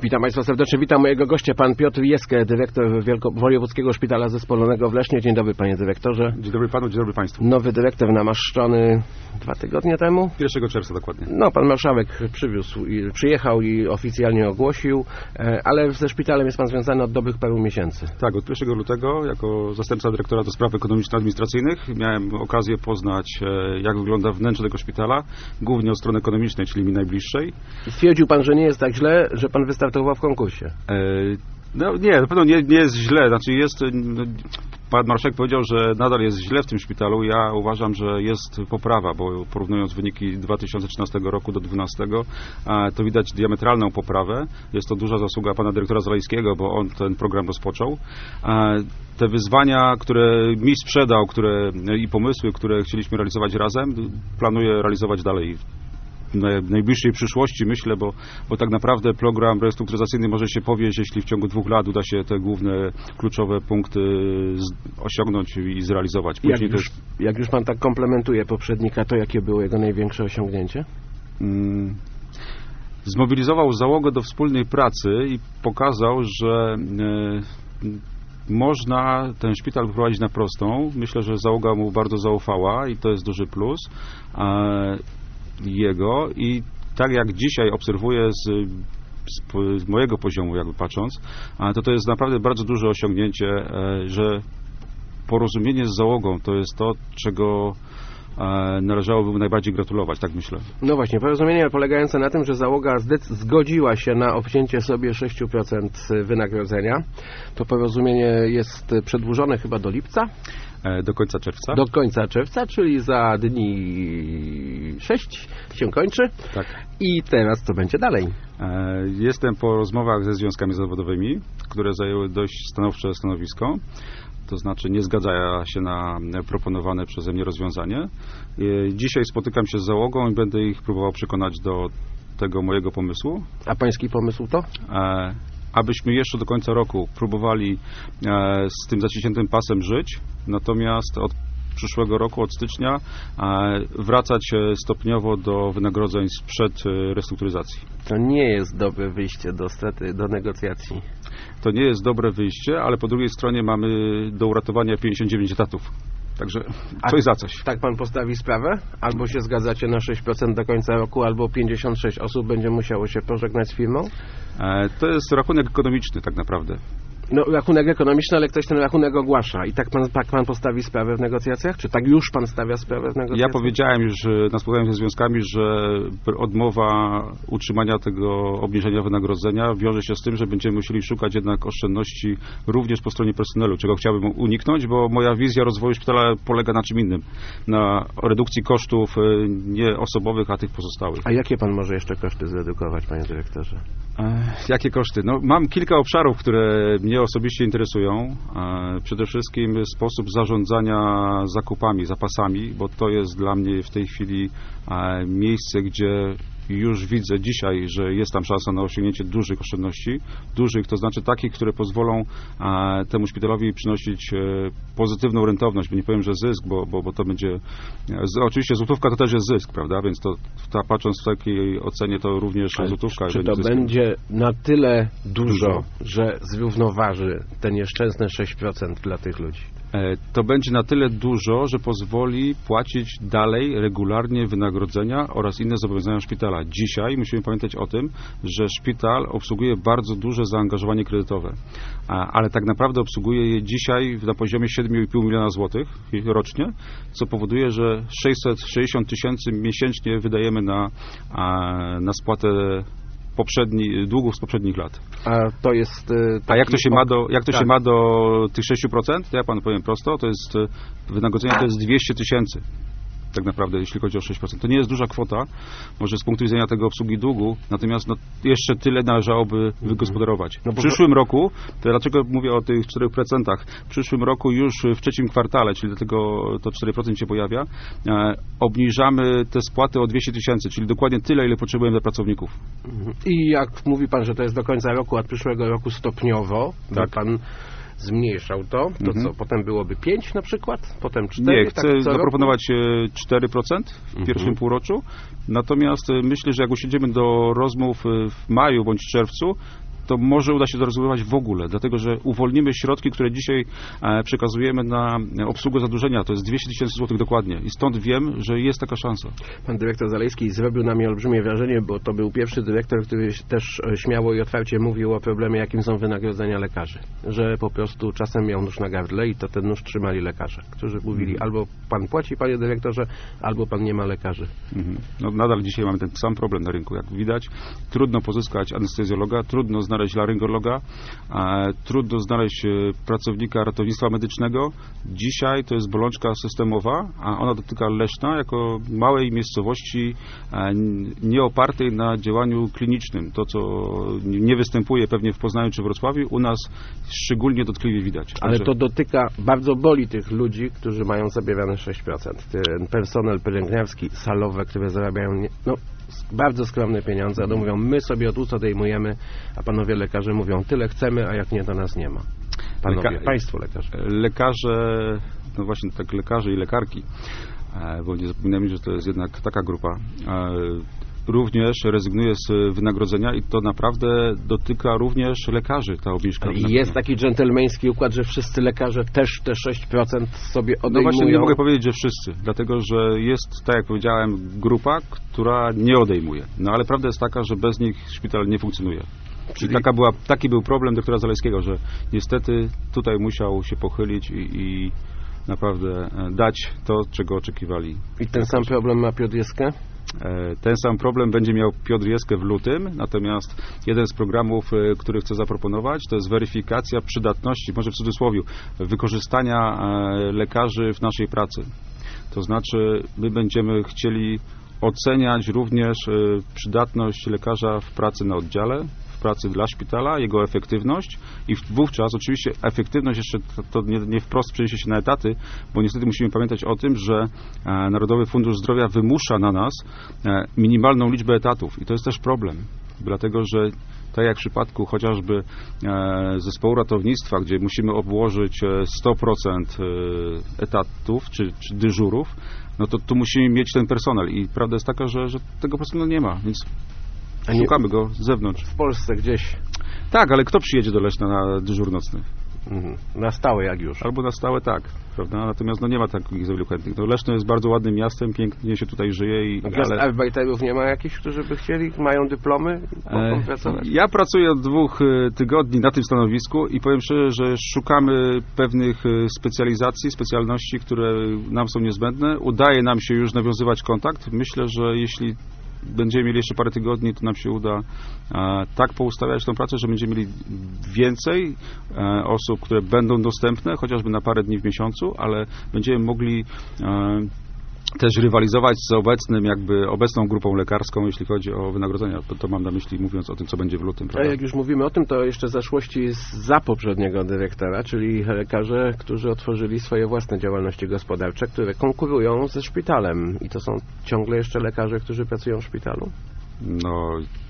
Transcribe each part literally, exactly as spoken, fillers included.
Witam Państwa serdecznie. Witam mojego gościa, pan Piotr Jeskę, dyrektor Wielko- Wojewódzkiego Szpitala Zespolonego w Lesznie. Dzień dobry, panie dyrektorze. Dzień dobry panu, dzień dobry państwu. Nowy dyrektor namaszczony dwa tygodnie temu. pierwszego czerwca dokładnie. No, pan marszałek przywiózł, i, przyjechał i oficjalnie ogłosił, ale ze szpitalem jest pan związany od dobrych paru miesięcy. Tak, od pierwszego lutego jako zastępca dyrektora do spraw ekonomiczno-administracyjnych miałem okazję poznać, jak wygląda wnętrze tego szpitala, głównie od strony ekonomicznej, czyli mi najbliższej. Stwierdził pan, że nie jest tak źle, że pan wystartował w konkursie. E, no nie, na pewno nie, nie jest źle. Znaczy jest, no, pan marszałek powiedział, że nadal jest źle w tym szpitalu. Ja uważam, że jest poprawa, bo porównując wyniki dwa tysiące trzynastego roku do dwa tysiące dwunastego, to widać diametralną poprawę. Jest to duża zasługa pana dyrektora Zalejskiego, bo on ten program rozpoczął. Te wyzwania, które mi sprzedał, które i pomysły, które chcieliśmy realizować razem, planuję realizować dalej w najbliższej przyszłości, myślę, bo, bo tak naprawdę program restrukturyzacyjny może się powieść, jeśli w ciągu dwóch lat uda się te główne, kluczowe punkty z, osiągnąć i zrealizować. Jak już, jak już pan tak komplementuje poprzednika, to jakie było jego największe osiągnięcie? Hmm, zmobilizował załogę do wspólnej pracy i pokazał, że e, można ten szpital wyprowadzić na prostą. Myślę, że załoga mu bardzo zaufała i to jest duży plus. E, jego i tak jak dzisiaj obserwuję z, z, z mojego poziomu jakby patrząc, to to jest naprawdę bardzo duże osiągnięcie, że porozumienie z załogą to jest to, czego należałoby mu najbardziej gratulować, tak myślę. No właśnie, porozumienie polegające na tym, że załoga zgodziła się na obcięcie sobie sześć procent wynagrodzenia. To porozumienie jest przedłużone chyba do lipca? Do końca czerwca. Do końca czerwca, czyli za dni sześć się kończy. Tak. I teraz co będzie dalej? Jestem po rozmowach ze związkami zawodowymi, które zajęły dość stanowcze stanowisko. To znaczy nie zgadzają się na proponowane przeze mnie rozwiązanie. Dzisiaj spotykam się z załogą i będę ich próbował przekonać do tego mojego pomysłu. A pański pomysł to? E, abyśmy jeszcze do końca roku próbowali e, z tym zaciśniętym pasem żyć, natomiast od przyszłego roku, od stycznia, e, wracać stopniowo do wynagrodzeń sprzed restrukturyzacji. To nie jest dobre wyjście do straty, do negocjacji. To nie jest dobre wyjście, ale po drugiej stronie mamy do uratowania pięćdziesiąt dziewięć etatów. Także coś za coś. Tak pan postawi sprawę? Albo się zgadzacie na sześć procent do końca roku, albo pięćdziesiąt sześć osób będzie musiało się pożegnać z firmą? E, to jest rachunek ekonomiczny tak naprawdę. No, rachunek ekonomiczny, ale ktoś ten rachunek ogłasza. I tak pan, tak pan postawi sprawę w negocjacjach? Czy tak już pan stawia sprawę w negocjacjach? Ja powiedziałem już na spotkaniu ze związkami, że odmowa utrzymania tego obniżenia wynagrodzenia wiąże się z tym, że będziemy musieli szukać jednak oszczędności również po stronie personelu, czego chciałbym uniknąć, bo moja wizja rozwoju szpitala polega na czym innym. Na redukcji kosztów nie osobowych, a tych pozostałych. A jakie pan może jeszcze koszty zredukować, panie dyrektorze? Ech, jakie koszty? No, mam kilka obszarów, które mnie osobiście interesują. Przede wszystkim sposób zarządzania zakupami, zapasami, bo to jest dla mnie w tej chwili miejsce, gdzie już widzę dzisiaj, że jest tam szansa na osiągnięcie dużych oszczędności. Dużych, to znaczy takich, które pozwolą temu szpitalowi przynosić pozytywną rentowność, bo nie powiem, że zysk, bo, bo, bo to będzie... Oczywiście złotówka to też jest zysk, prawda? Więc to ta, patrząc w takiej ocenie, to również Ale złotówka... Czy to zyskiem. będzie na tyle dużo, Dużo, że zrównoważy te nieszczęsne sześć procent dla tych ludzi? To będzie na tyle dużo, że pozwoli płacić dalej regularnie wynagrodzenia oraz inne zobowiązania szpitala. Dzisiaj musimy pamiętać o tym, że szpital obsługuje bardzo duże zaangażowanie kredytowe, ale tak naprawdę obsługuje je dzisiaj na poziomie siedem i pół miliona złotych rocznie, co powoduje, że sześćset sześćdziesiąt tysięcy miesięcznie wydajemy na, na spłatę poprzedni, długów z poprzednich lat. A to jest... A jak to się ma do, jak to tak. się ma do tych sześć procent? To ja panu powiem prosto, to jest wynagrodzenie to jest dwieście tysięcy. Tak naprawdę, jeśli chodzi o sześć procent. To nie jest duża kwota, może z punktu widzenia tego obsługi długu, natomiast no, jeszcze tyle należałoby wygospodarować. No w przyszłym roku, to dlaczego mówię o tych czterech procentach, w przyszłym roku już w trzecim kwartale, czyli dlatego to cztery procent się pojawia, e, obniżamy te spłaty o dwieście tysięcy, czyli dokładnie tyle, ile potrzebujemy dla pracowników. I jak mówi pan, że to jest do końca roku, a od przyszłego roku stopniowo, tak. pan zmniejszał to, to mhm. co, potem byłoby pięć na przykład? Potem cztery? Nie, chcę tak zaproponować cztery procent w mhm. pierwszym półroczu, natomiast myślę, że jak usiądziemy do rozmów w maju bądź czerwcu, to może uda się to rozwiązywać w ogóle, dlatego że uwolnimy środki, które dzisiaj e, przekazujemy na obsługę zadłużenia. To jest dwieście tysięcy złotych dokładnie i stąd wiem, że jest taka szansa. Pan dyrektor Zalewski zrobił na mnie olbrzymie wrażenie, bo to był pierwszy dyrektor, który też śmiało i otwarcie mówił o problemie, jakim są wynagrodzenia lekarzy. Że po prostu czasem miał nóż na gardle i to ten nóż trzymali lekarze, którzy mówili albo pan płaci, panie dyrektorze, albo pan nie ma lekarzy. Mhm. No, nadal dzisiaj mamy ten sam problem na rynku, jak widać. Trudno pozyskać anestezjologa, trudno znaleźć laryngologa, e, trudno znaleźć e, pracownika ratownictwa medycznego. Dzisiaj to jest bolączka systemowa, a ona dotyka Leszna jako małej miejscowości e, nie opartej na działaniu klinicznym. To, co nie występuje pewnie w Poznaniu czy Wrocławiu, u nas szczególnie dotkliwie widać. Ale Także... to dotyka, bardzo boli tych ludzi, którzy mają zabierane sześć procent. Ten personel pielęgniarski, salowe, które zarabiają nie, no, bardzo skromne pieniądze, a to mówią, my sobie od ust odejmujemy, a panowie lekarze mówią, tyle chcemy, a jak nie, to nas nie ma. Panowie, Leka... państwo lekarze. Lekarze, no właśnie tak lekarze i lekarki, bo nie zapominajmy, że to jest jednak taka grupa, również rezygnuje z wynagrodzenia i to naprawdę dotyka również lekarzy, ta obniżka. I jest taki dżentelmeński układ, że wszyscy lekarze też te sześć procent sobie odejmują. No właśnie nie mogę powiedzieć, że wszyscy, dlatego że jest, tak jak powiedziałem, grupa, która nie odejmuje. No ale prawda jest taka, że bez nich szpital nie funkcjonuje. Czyli taka była, taki był problem doktora Zalewskiego, że niestety tutaj musiał się pochylić i, i naprawdę dać to, czego oczekiwali. I ten sam problem ma Piotr Jeskę? Ten sam problem będzie miał Piotr Jeskę w lutym, natomiast jeden z programów, który chcę zaproponować, to jest weryfikacja przydatności, może w cudzysłowie, wykorzystania lekarzy w naszej pracy. To znaczy, my będziemy chcieli oceniać również przydatność lekarza w pracy na oddziale, w pracy dla szpitala, jego efektywność i wówczas oczywiście efektywność jeszcze to, to nie, nie wprost przeniesie się na etaty, bo niestety musimy pamiętać o tym, że e, Narodowy Fundusz Zdrowia wymusza na nas e, minimalną liczbę etatów i to jest też problem, dlatego że tak jak w przypadku chociażby e, zespołu ratownictwa, gdzie musimy obłożyć sto procent etatów czy, czy dyżurów, no to tu musimy mieć ten personel i prawda jest taka, że, że tego personelu nie ma, więc a nie, szukamy go z zewnątrz. W Polsce gdzieś. Tak, ale kto przyjedzie do Leszna na dyżur nocny? Mhm. Na stałe jak już. Albo na stałe tak, prawda? Natomiast no nie ma takich za wielu chętnych. No Leszno jest bardzo ładnym miastem, pięknie się tutaj żyje. I, ale arbeiterów nie ma jakichś, którzy by chcieli, mają dyplomy, mogą pracować? Ja pracuję od dwóch tygodni na tym stanowisku i powiem szczerze, że szukamy pewnych specjalizacji, specjalności, które nam są niezbędne. Udaje nam się już nawiązywać kontakt. Myślę, że jeśli będziemy mieli jeszcze parę tygodni, to nam się uda e, tak poustawiać tą pracę, że będziemy mieli więcej e, osób, które będą dostępne, chociażby na parę dni w miesiącu, ale będziemy mogli e, też rywalizować z obecnym, jakby obecną grupą lekarską, jeśli chodzi o wynagrodzenia. To, to mam na myśli, mówiąc o tym, co będzie w lutym. A jak już mówimy o tym, to jeszcze zaszłości za poprzedniego dyrektora, czyli lekarze, którzy otworzyli swoje własne działalności gospodarcze, które konkurują ze szpitalem. I to są ciągle jeszcze lekarze, którzy pracują w szpitalu? No,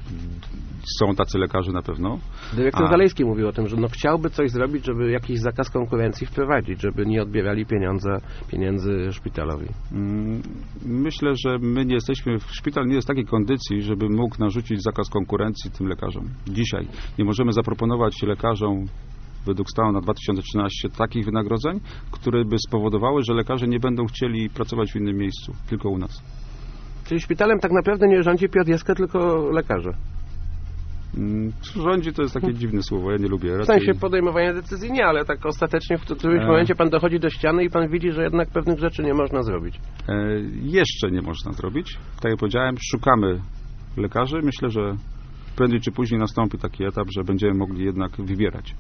są tacy lekarze na pewno. Dyrektor A. Zalewski mówił o tym, że no chciałby coś zrobić, żeby jakiś zakaz konkurencji wprowadzić, żeby nie odbierali pieniądze, pieniędzy szpitalowi. Myślę, że my nie jesteśmy, szpital nie jest w takiej kondycji, żeby mógł narzucić zakaz konkurencji tym lekarzom. Dzisiaj nie możemy zaproponować lekarzom według stanu na dwa tysiące trzynaście takich wynagrodzeń, które by spowodowały, że lekarze nie będą chcieli pracować w innym miejscu, tylko u nas. Czyli szpitalem tak naprawdę nie rządzi Piotr Jeskę, tylko lekarze. Mm, rządzi to jest takie dziwne słowo, ja nie lubię. Raczej... W sensie podejmowania decyzji nie, ale tak ostatecznie w którymś e... momencie pan dochodzi do ściany i pan widzi, że jednak pewnych rzeczy nie można zrobić. E, jeszcze nie można zrobić. Tak jak powiedziałem, szukamy lekarzy. Myślę, że prędzej czy później nastąpi taki etap, że będziemy mogli jednak wybierać.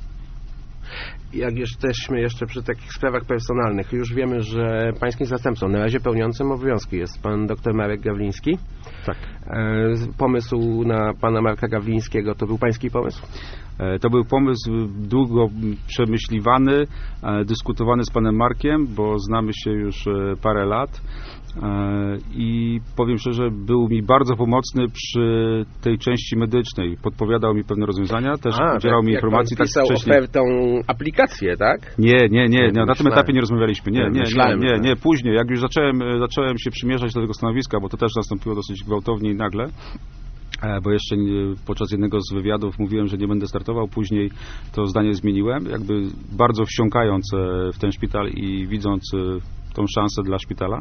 Jak jesteśmy jeszcze przy takich sprawach personalnych, już wiemy, że pańskim zastępcą, na razie pełniącym obowiązki, jest pan dr Marek Gawliński. Tak. E, pomysł na pana Marka Gawlińskiego to był pański pomysł? E, to był pomysł długo przemyśliwany, e, dyskutowany z panem Markiem, bo znamy się już e, parę lat. I powiem szczerze, był mi bardzo pomocny przy tej części medycznej. Podpowiadał mi pewne rozwiązania, też A, udzielał tak, mi informacji. Tak wcześniej. Ofertą aplikację, tak? Nie, nie, nie, nie. Na tym etapie nie rozmawialiśmy. Nie, nie, nie, nie, nie. Później, jak już zacząłem, zacząłem się przymierzać do tego stanowiska, bo to też nastąpiło dosyć gwałtownie i nagle. bo jeszcze nie, podczas jednego z wywiadów mówiłem, że nie będę startował, później to zdanie zmieniłem, jakby bardzo wsiąkając w ten szpital i widząc tą szansę dla szpitala.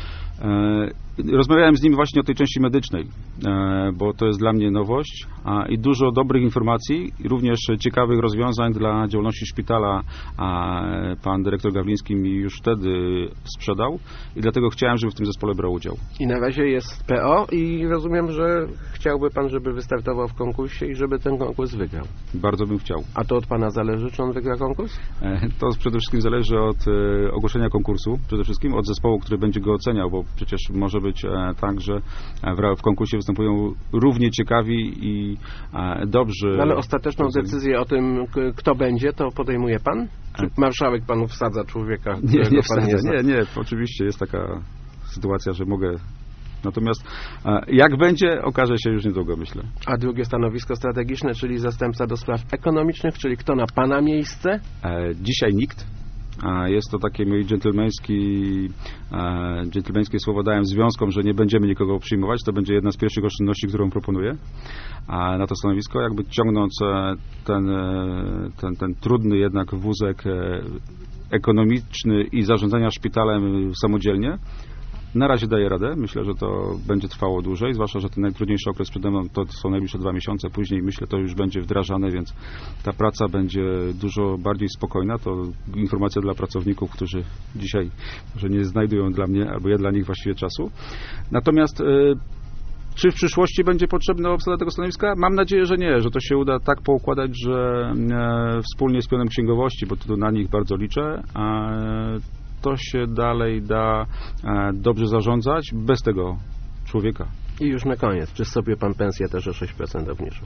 Rozmawiałem z nim właśnie o tej części medycznej, bo to jest dla mnie nowość i dużo dobrych informacji, również ciekawych rozwiązań dla działalności szpitala, a pan dyrektor Gawliński mi już wtedy sprzedał i dlatego chciałem, żeby w tym zespole brał udział. I na razie jest P O i rozumiem, że chciałby pan, żeby wystartował w konkursie i żeby ten konkurs wygrał. Bardzo bym chciał. A to od pana zależy, czy on wygra konkurs? To przede wszystkim zależy od ogłoszenia konkursu, przede wszystkim od zespołu, który będzie go oceniał, bo przecież może być tak, że w konkursie występują równie ciekawi i dobrzy. No ale ostateczną decyzję o tym, kto będzie, to podejmuje pan? Czy marszałek panu wsadza człowieka, nie, którego nie, pan nie zna? nie, nie, oczywiście jest taka sytuacja, że mogę. Natomiast jak będzie, okaże się już niedługo, myślę. A drugie stanowisko strategiczne, czyli zastępca do spraw ekonomicznych, czyli kto na pana miejsce? Dzisiaj nikt. Jest to takie mój dżentelmeński, dżentelmeńskie słowo dałem związkom, że nie będziemy nikogo przyjmować. To będzie jedna z pierwszych oszczędności, którą proponuję na to stanowisko, jakby ciągnąc ten, ten, ten trudny jednak wózek ekonomiczny i zarządzania szpitalem samodzielnie. Na razie daję radę. Myślę, że to będzie trwało dłużej, zwłaszcza, że ten najtrudniejszy okres przede mną to są najbliższe dwa miesiące. Później, myślę, to już będzie wdrażane, więc ta praca będzie dużo bardziej spokojna. To informacja dla pracowników, którzy dzisiaj może nie znajdują dla mnie, albo ja dla nich właściwie czasu. Natomiast yy, czy w przyszłości będzie potrzebna obsada tego stanowiska? Mam nadzieję, że nie, że to się uda tak poukładać, że e, wspólnie z pionem księgowości, bo to na nich bardzo liczę, a to się dalej da e, dobrze zarządzać bez tego człowieka. I już na koniec, czy sobie pan pensję też o sześć procent obniżył?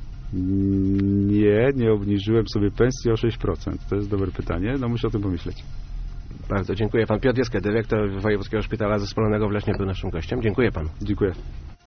Nie, nie obniżyłem sobie pensji o sześć procent. To jest dobre pytanie, no muszę o tym pomyśleć. Bardzo dziękuję. Pan Piotr Jeska, dyrektor Wojewódzkiego Szpitala Zespolonego w Lesznie, był naszym gościem. Dziękuję panu. Dziękuję.